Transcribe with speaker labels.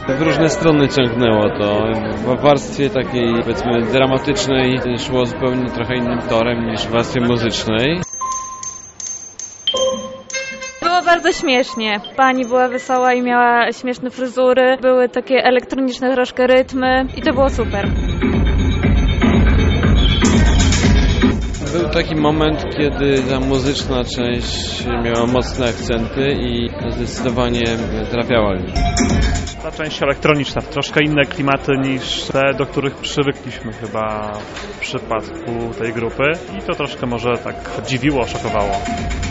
Speaker 1: W różne strony ciągnęło to. W warstwie takiej, powiedzmy, dramatycznej szło zupełnie trochę innym torem niż w warstwie muzycznej.
Speaker 2: Było bardzo śmiesznie. Pani była wesoła i miała śmieszne fryzury. Były takie elektroniczne troszkę rytmy i to było super.
Speaker 1: Był taki moment, kiedy ta muzyczna część miała mocne akcenty i zdecydowanie trafiała mi.
Speaker 3: Ta część elektroniczna, troszkę inne klimaty niż te, do których przywykliśmy chyba w przypadku tej grupy i to troszkę może tak dziwiło, szokowało.